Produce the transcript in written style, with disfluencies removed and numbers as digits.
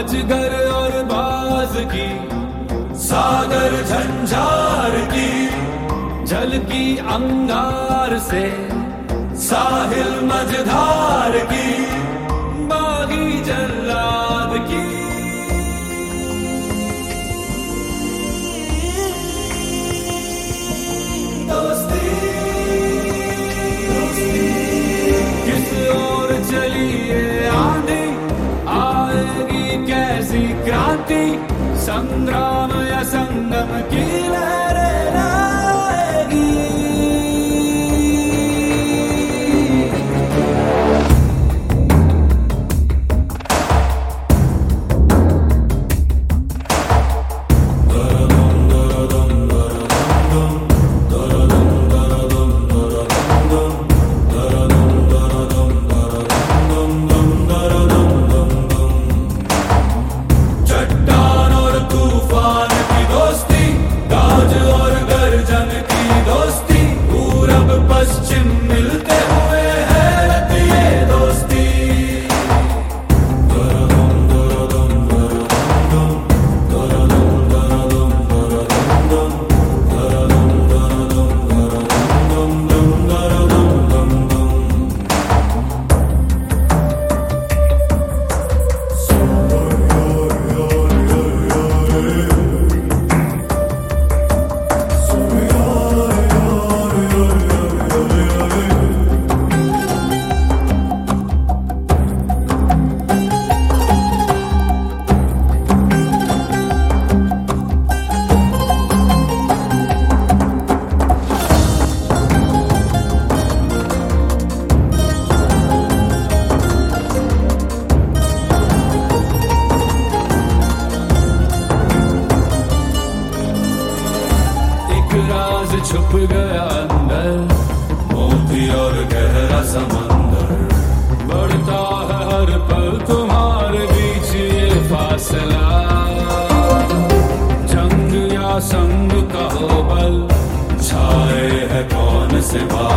अजगर और बाज की, सागर झंझार की, झलकी अंगार से साहिल मझधार की, बागी जल्लाद की। दोस्ती किस ओर चली ये आंधी, आएगी कैसी क्रांति, संग्राम या संगम की लहरें लाएगी। पश्चिम मिलते हुए हैरत ये दोस्ती। राज छुप गया अंदर, मोती और गहरा समंदर, बढ़ता है हर पल तुम्हारे बीच ये फासला। जंग या संग का हो बल, छाए है कौन से बात